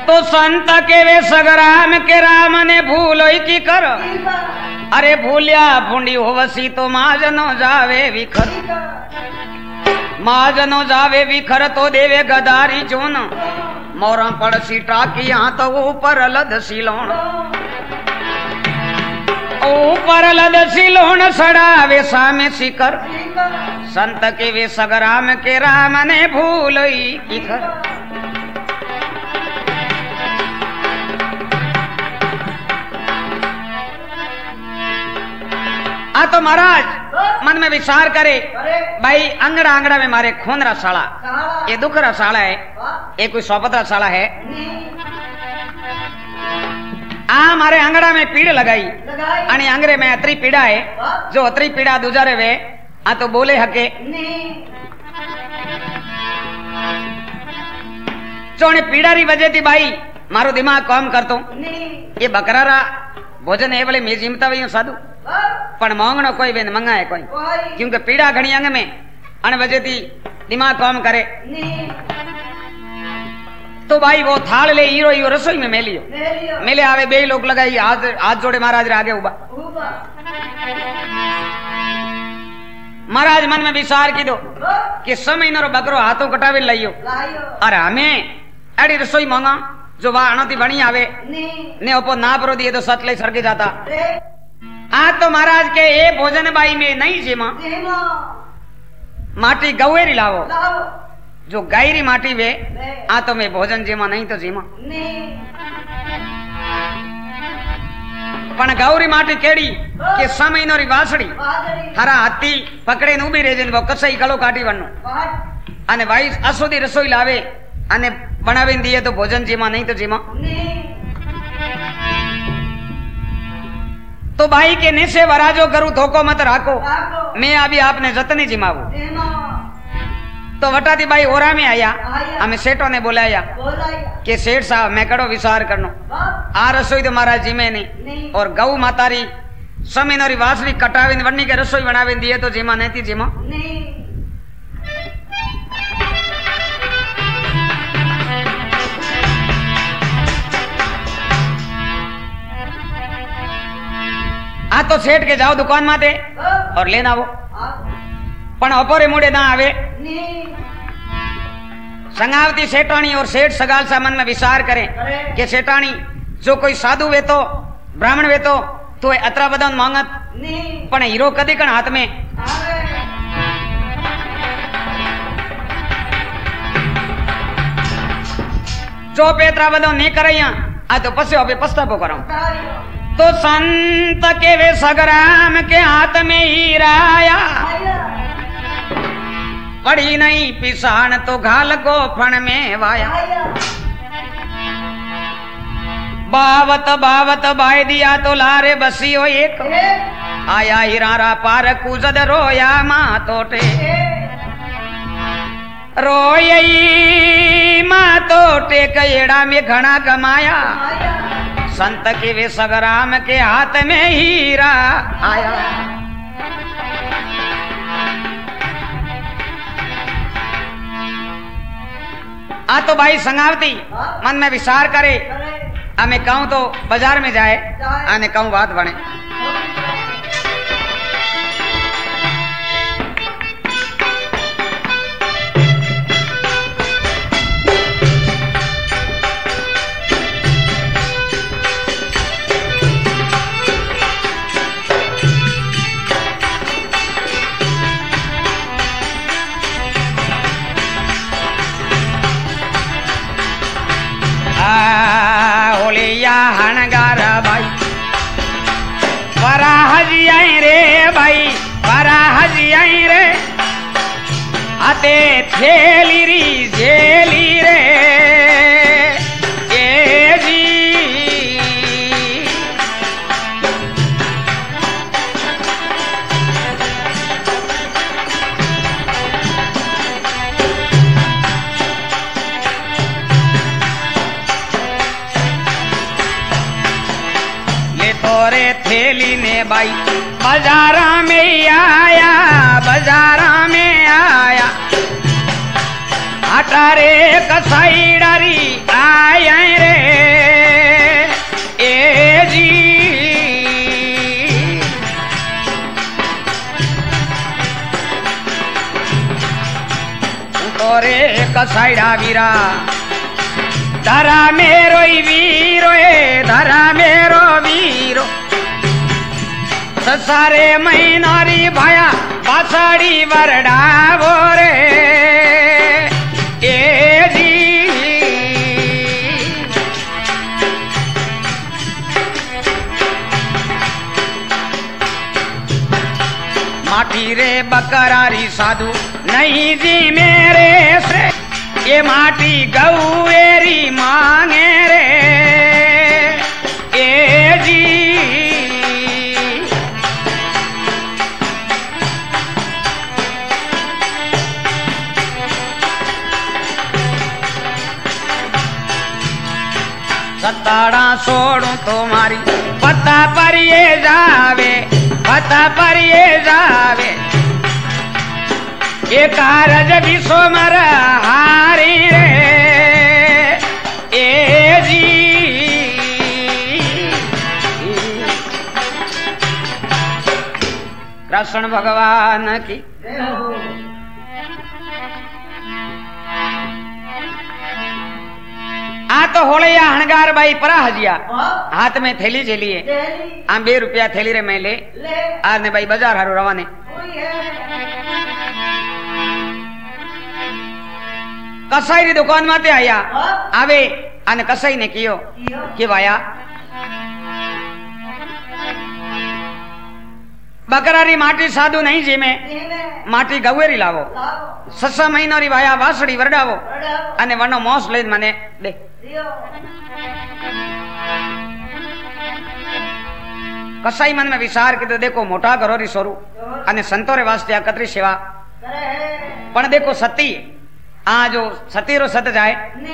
तो संत के वे सगराम के राम ने भूल की कर। अरे भूलिया भूंडी होवसी तो माजनो जावे विखर। माजनो जावे विखर तो देवे गदारी जोन। मोरा पड़सी टाकी यहाँ तो ऊपर लद सिलोण। ऊपर लद सिलोण सड़ावे सामे शिकर। संत के वे सगराम के राम ने भूल की कर। तो महाराज मन में विचार करे भाई अंगड़ा अंगड़ा में मारे खून रसाला ये दुख रसाला है ये कोई सोपत रसाला है। मारे अंगड़ा में पीड़ लगाई आणि अंगरे में अतरी पीड़ा है जो अतरी पीड़ा दुजारे वे तो बोले हके चोने पीड़ा री वजह थी भाई मारो दिमाग काम करतो ये बकरारा भोजन है बोले मैं जिमता वही साधु पण मांगनो कोई बेन मंगाए कोई क्योंकि पीड़ा घणी अंग में अन वजह थी दिमाग काम करे। तो भाई वो थाल ले हीरो हीरो रसोई में मेलियो मेले आवे बे लोग लगाई हाथ जोड़े महाराज रे आगे उबा। महाराज मन में विचार की दो कि समय नो बकरो हाथों कटावे लाइयो अरे हमें अड़ी रसोई मांगा जो वहां अणती बनी आवे ने ओपो ना परो दिए तो सतले सरके जाता। तो महाराज के ये भोजन बाई में नहीं जीमा माटी गवेरी लावो जो गायरी माटी वे तो मैं भोजन जीमा नहीं तो जीमा पण गौरी माटी केड़ी के समय नो री वासड़ी हरा हाथी पकड़े न उभी रेजे वो कसई गलो काटी वन्नो अने भाई असुदी रसोई लावे अने बनावीने दिए तो भोजन जीमा नहीं तो जीमा। तो भाई के नेसे वराजो करू धोको मत राखो मैं अभी आपने जतनी जिमावू। तो वटाती भाई ओरा में आया हमें सेठों ने बुलाया कि सेठ साहब मैं कड़ो विचार करनो आ रसोई तो महाराज जिमे नहीं और गौ मातारी समीनोरी वासरी कटावीने वन्नी के रसोई बनावीने दिए तो जिमा नहीं थी जिमा। तो सेठ के जाओ दुकान माते और लेना वो पण अपोरे मुड़े ना आवे। संगावती सेठानी और सेठ सगाल सा मन में विचार करे कि सेठानी जो कोई साधु वे तो ब्राह्मण वे तो अतरा बदन मांगत पण हीरो कदी कण हाथ में जो पेतरा बदन नहीं करैया तो पछे अबे पछतावो करो। तो संत के वे सगराम के हाथ में हीरा आया पड़ी नहीं पिसान तो घाल को फण में वाया। बावत बावत बाय दिया तो लारे बसियो एक आया हिरारा पार कुजद रोया माँ तोटे रोयई माँ तोटे कएड़ा में घना कमाया। संत के वे सगराम के हाथ में हीरा आया। तो भाई संगावती मन में विचार करे मैं कहूं तो बाजार में जाए आने कहूं बात बने। हनगार भाई परा हजियाई रे भाई परा हजियाई रे आते थेली री झेली रे ए जी तोरे थेली ने भाई बाजारा में आया बाजारा में आया अटारे कसाईडारी आय रे ए जी तोरे कसाईडा वीरा धरा मेरो वीरो धरा मेरो वीरो ससारे मैनारी भाया बासाड़ी वरडावो रे ए जी माटी रे बकरारी साधु नहीं जी मेरे से ये माटी गौएरी मांगे रे ए जी सताड़ा सोड़ू तुम्हारी पता पर ये जावे पता पर ये जावे ये कारज विश्वमर हारी रे ए जी कृष्ण भगवान की आ तो होलिया हणगार बाई परा हजिया हाथ में थैली झेलिए आ 2 रुपया थैली रे मैं ले आ ने बाई बाजार हारू रवाने कसाई री दुकान माते आया आवे आने कसाई ने कियो के भाया बकरारी माटी साधु नहीं जी में माटी गवेरी लावो 6 महीना री भाया वासड़ी वरडावो अने वनो मोस ले मने दे कसाई मन में विचार की तो देखो मोटा करो री सोरू अने संतोरे वास्ते आ कतरी सेवा पण देखो सती आ जो सतीरो सत जाए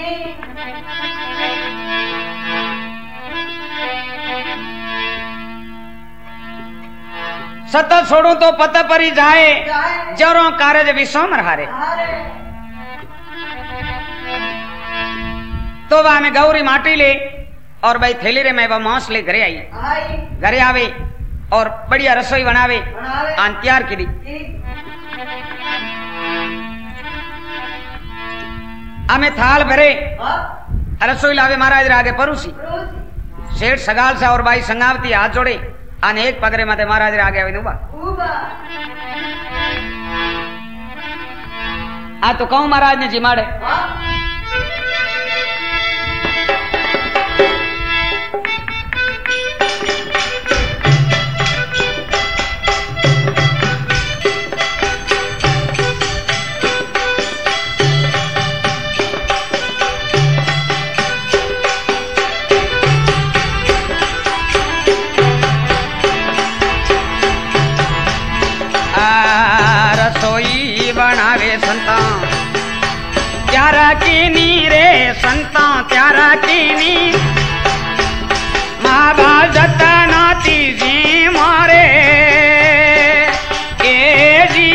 सत छोड़ू तो पत परी जाए जरो कारज विश्वम हारे तो वह हमें गौरी माटी ले और भाई थैली रे मैं वह मांस ले घरे आई घरे आवे और बढ़िया रसोई बनावे आन तैयार की दी हमें थाल भरे रसोई लावे महाराज आगे परूसी सेठ सगाल सा और बाई संगावती हाथ जोड़े आने एक पगरे माते महाराज आगे आवे उबा आ तो कहूं महाराज ने जिमाड़े त्यारा कीनी रे संता त्यारा कीनी मागा जतनाती जी मारे ए जी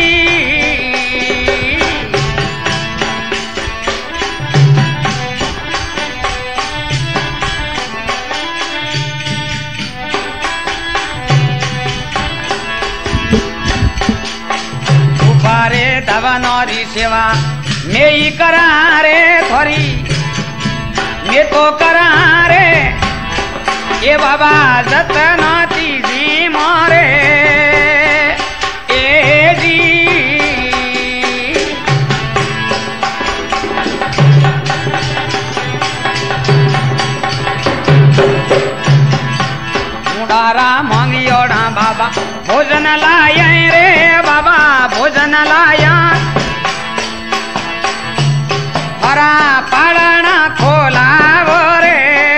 उपारे दवनौरी सेवा मैं ही करा रे थोरी मैं तो करा रे ये बाबा जतनाती जी मारे ए जी मुडारा मांगियोड़ा बाबा भोजन लाया रे बाबा भोजन लाया हरा पाड़ना खोलावो रे